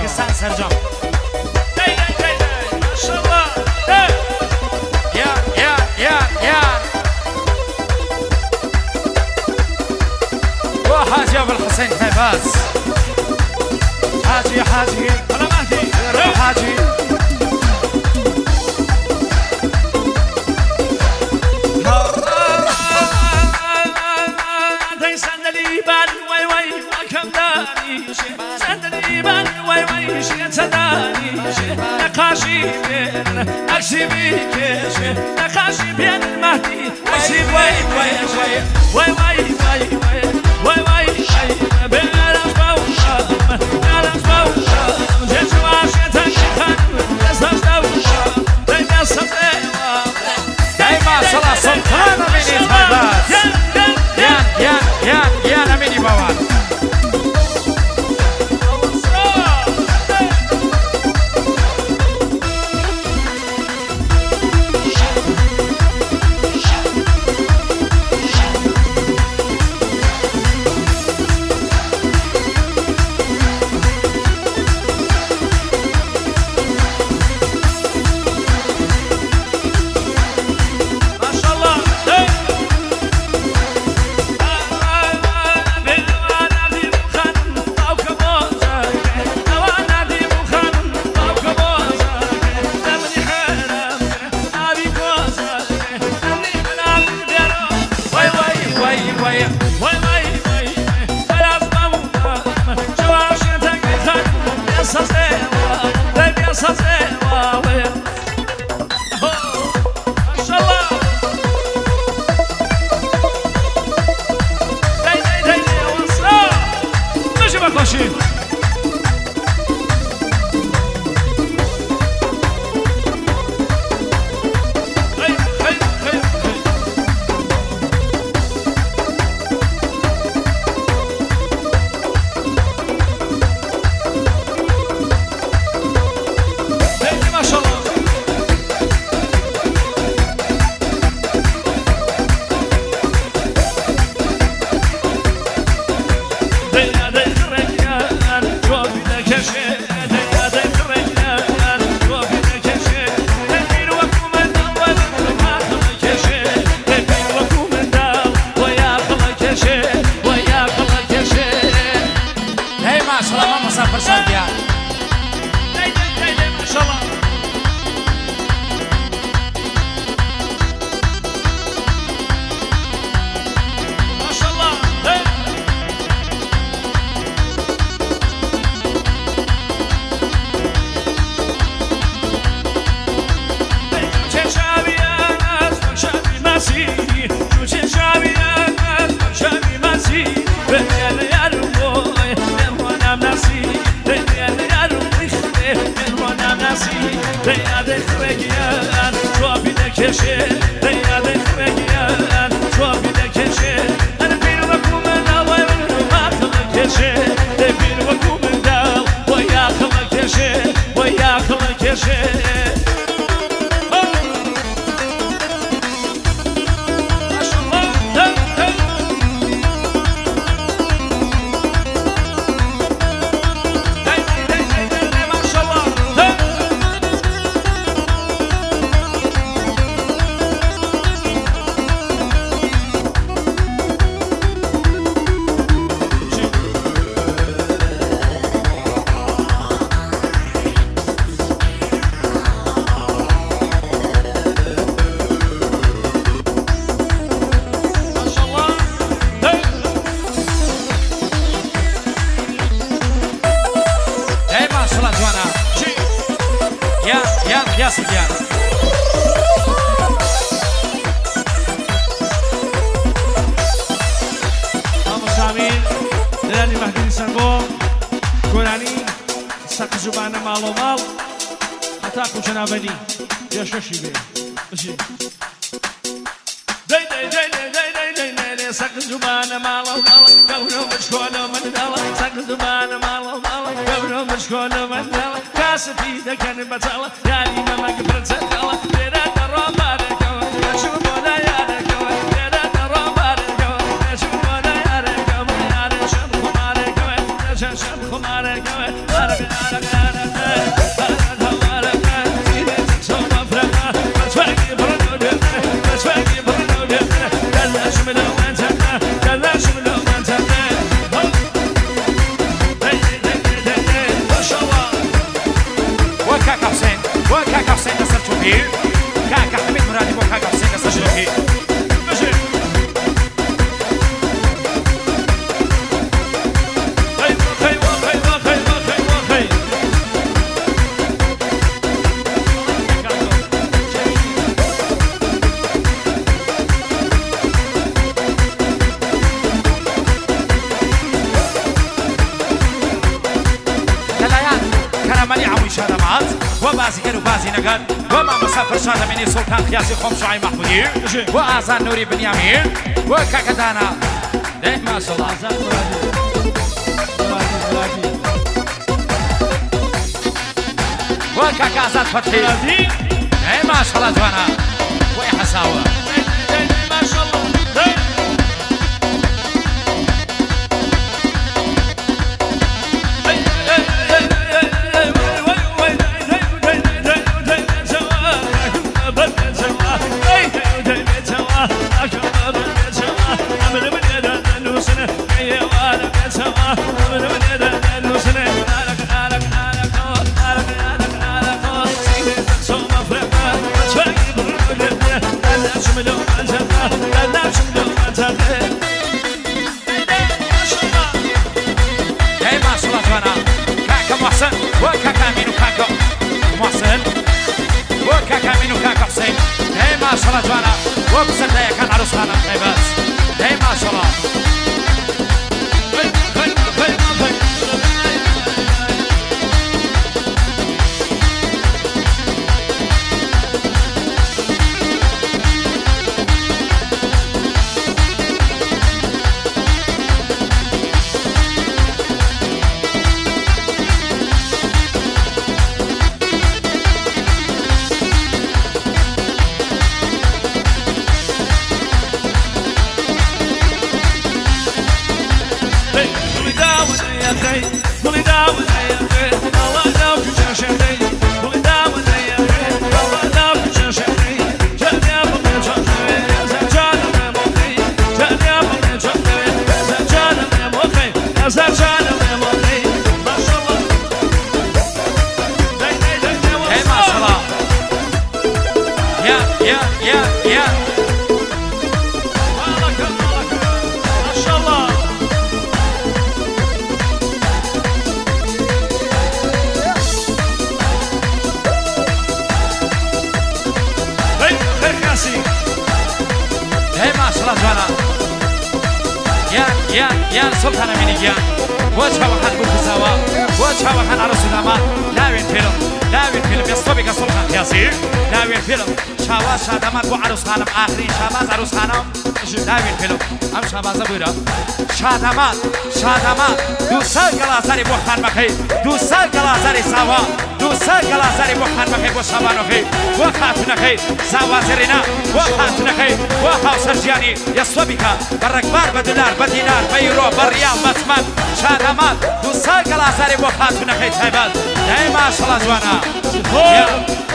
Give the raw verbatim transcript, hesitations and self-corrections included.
Pakistan Sercan. Dey dey dey dey maşallah. Hey. Ya ya ya ya. وحاجي ابو الحسين فايباز. حاجي حاجي Bana Mahdi. روح حاجي. Dey sandali ben vay vay makamdani şey. Sandali ben vay vay şey tadani şey. Nakashi ben aksibi keşe. Nakashi ben Mahdi. Aksibi vay vay vay vay vay vay vay vay vay şey. Ben arafam, ben arafam. Cesu aşetan çıkan, esas davuşa. Dey nasıl devam. Dey maşallah sultan amini Faybaz. Yan yan yan yan amini baban. Come on, دەسەڵات بۆ بازیگەر و بازی نەگەر بۆ مامۆستا فرشاد ئەمینی سوڵتان خیاسی خۆم شوعی مەحمودی بۆ ئازان نووری بنیامین بۆ کاکە دانا دەی ماشەڵڵا بۆ کاکە ئازاد فەتحی دەی ماشەڵڵا جوانە بۆی حەساوە ماشاءالله جوانا وبسرده يكن عروس خانم خيبات هي ماشاءالله يا سلطان أميني جيان وجهه وحن بوكساوا وجهه وحن عروس داما لاوين فيلم لاوين فيلم يصطبك سلطان ياسير لاوين فيلم شاواز شادامات بو عروس خانم آخرين شاباز عروس خانم لاوين فيلم ام شاباز بويرا شادامات شادامات دو سال گلازاری بو خان مخي دو سال گلازاری ساوا دو سال گلازاری بو خان مخي بو شابانو خي بو خاتون خي ساوا زرينا بو خاتون خي بو هاوسر جياني يصطبك بركبار بدولار بدينار بيرو بريال بسمن شادامات دو سال گلازاری بو خاتون خي تايبال داي ما شاء الله جوانا